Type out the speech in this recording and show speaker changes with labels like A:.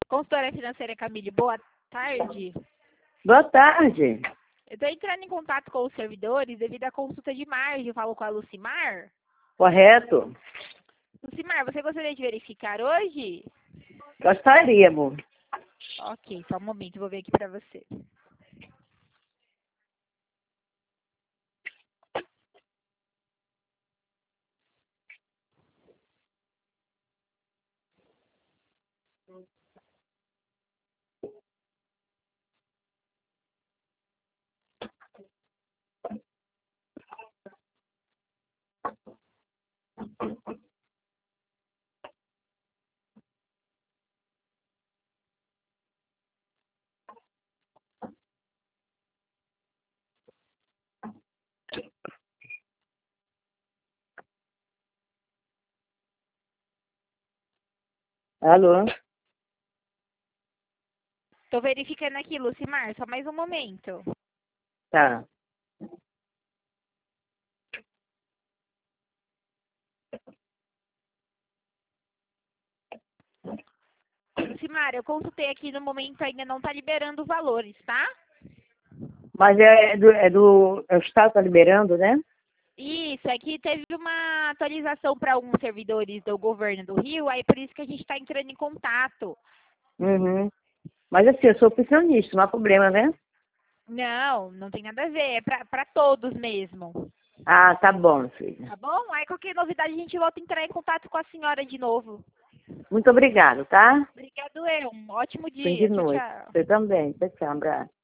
A: Consultora financeira Camille, boa tarde.
B: Boa tarde.
A: Eu estou entrando em contato com os servidores devido à consulta de margem. Eu falo com a Lucimar.
B: Correto?
A: Lucimar, você gostaria de verificar hoje?
B: Gostaríamos.
A: Ok, só um momento, vou ver aqui para você.
B: Alô?
A: Estou verificando aqui, Lucimar, só mais um momento.
B: Tá.
A: Lucimar, eu consultei aqui no momento, ainda não está liberando os valores, tá?
B: Mas o Estado está liberando, né?
A: Isso, é que teve uma atualização para alguns servidores do governo do Rio, aí por isso que a gente está entrando em contato.
B: Uhum. Mas assim, eu sou pensionista, não há problema, né?
A: Não, não tem nada a ver, é para todos mesmo.
B: Ah, tá bom, filha.
A: Tá bom? Aí qualquer novidade a gente volta a entrar em contato com a senhora de novo.
B: Muito obrigado, tá?
A: Obrigado, um ótimo
B: Fim de
A: dia. Tchau,
B: noite.
A: tchau.
B: Você também. Tchau, tchau. Um abraço.